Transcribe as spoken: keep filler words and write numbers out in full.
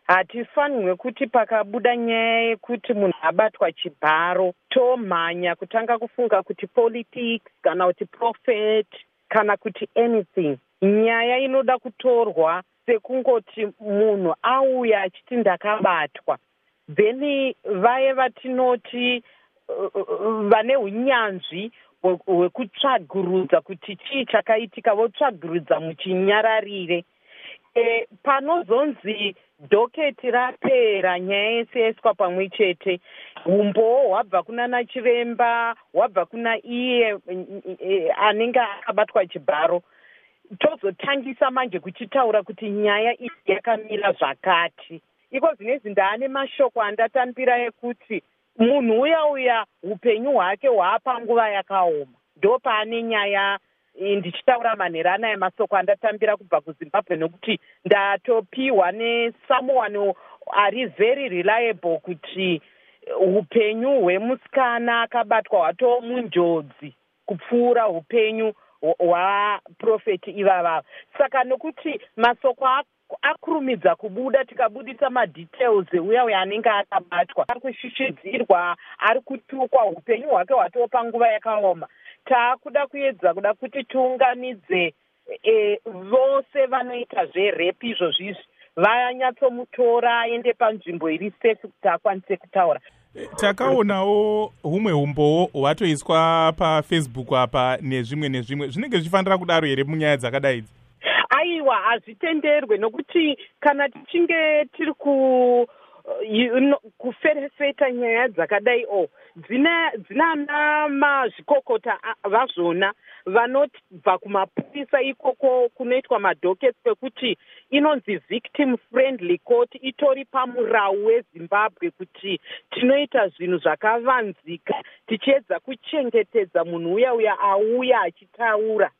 hatifanirwe kuti pakabuda nyaya yekuti munhu abatwa chibharo tomhanya kutanga kufunga kuti politics kana kuti prophet kana kuti anything. Nyaya inoda kutorwa sekungoti munhu auya achiti ndakabatwa, then vaye vatinoti vane unyanzvi hwekutsvagurudza kuti chii chakaitika, votsvagurudza muchinyararire. E, panozonzi dhoketi rapera nyaya yese yaiswa pamwe chete, umbowo hwabva kuna nachiremba, hwabva kuna iye e, anenge akabatwa chibharo, tozotangisa manje kuchitaura kuti nyaya iyi yakamira zvakati. Iko zvinezvi ndaane mashoko andatambira ekuti munhu uya uya upenyu hwake hwaapanguva yakaoma. Ndo paane nyaya ndichitaura manherana emasoko andatambira kubva kuZimbabwe, nokuti ndatopiwa nesomeone ari very reliable kuti upenyu hwemusikana akabatwa hwatoo munjodzi kupfuura upenyu hwaprofeti ivavava. Saka nokuti masoko akurumidza kubuda, tikabudisa madetails euya uya anenge akabatwa, ari kushishidzirwa, ari kutukwa, upenyu hwake hwatoo panguva yakaoma. Taakuda kuedza kuda kuti tiunganidze e, vose vanoita zverepi izvo zvizvi vanyatsomutora aende panzvimbo iri safe kuti akwanise kutaura. Takaonawo humwe umbowo hwatoiswa paFacebook apa nezvimwe nezvimwe, zvinenge zvichifanira kudaro here munyaya dzakadai idzi? Aiwa, hazvitenderwe, nokuti kana tichinge tiri ku kuferefeta nyaya dzakadai o dzina dzina mazvikokota vazvona vanobva kumapurisa ikoko kunoitwa madhoketi kwekuti inonzi victim friendly court, itori pamurau weZimbabwe kuti tinoita zvinhu zvakavanzika tichiedza kuchengetedza munhu uya uya auya achitaura.